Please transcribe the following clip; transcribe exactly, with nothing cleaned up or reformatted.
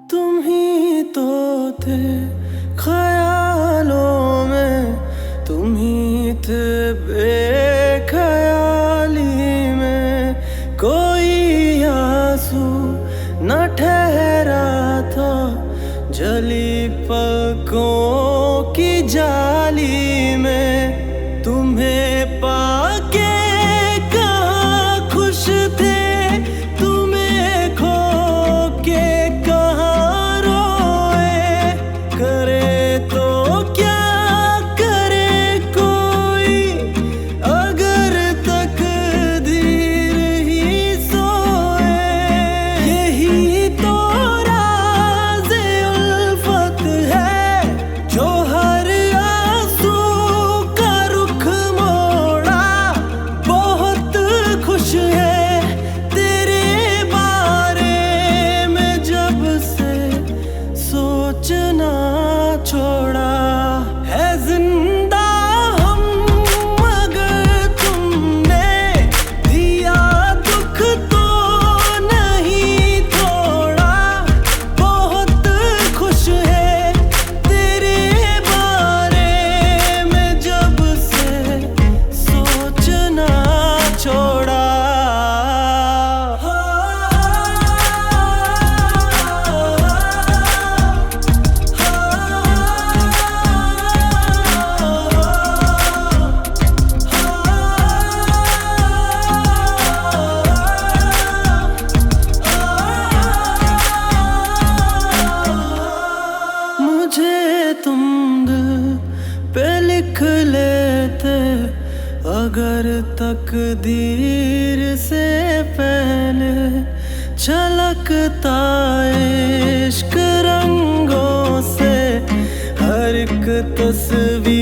तुम ही तो थे ख्यालों में, तुम ही थे बेख्याली में। कोई आंसू न ठहरा था जली पलकों की जाली में। तुम्हें पाके कहाँ खुश थे, तुम्हें खो के कहाँ रोए। करे तो क्या करे कोई, अगर तकदीर ही सोए। यही तो राज़े उल्फत है जो हर आंसू का रुख मोड़ा। बहुत खुश है तेरे बारे में जब से सोचना छोड़ा। है जिंदा हम मगर तुमने दिया दुख तो नहीं थोड़ा। बहुत खुश है तेरे बारे में जब से सोचना छोड़ा। मुझे तुम दिल पे लिख लेते अगर तकदीर से पहले। छलकता इश्क रंगों से हर एक तस्वीर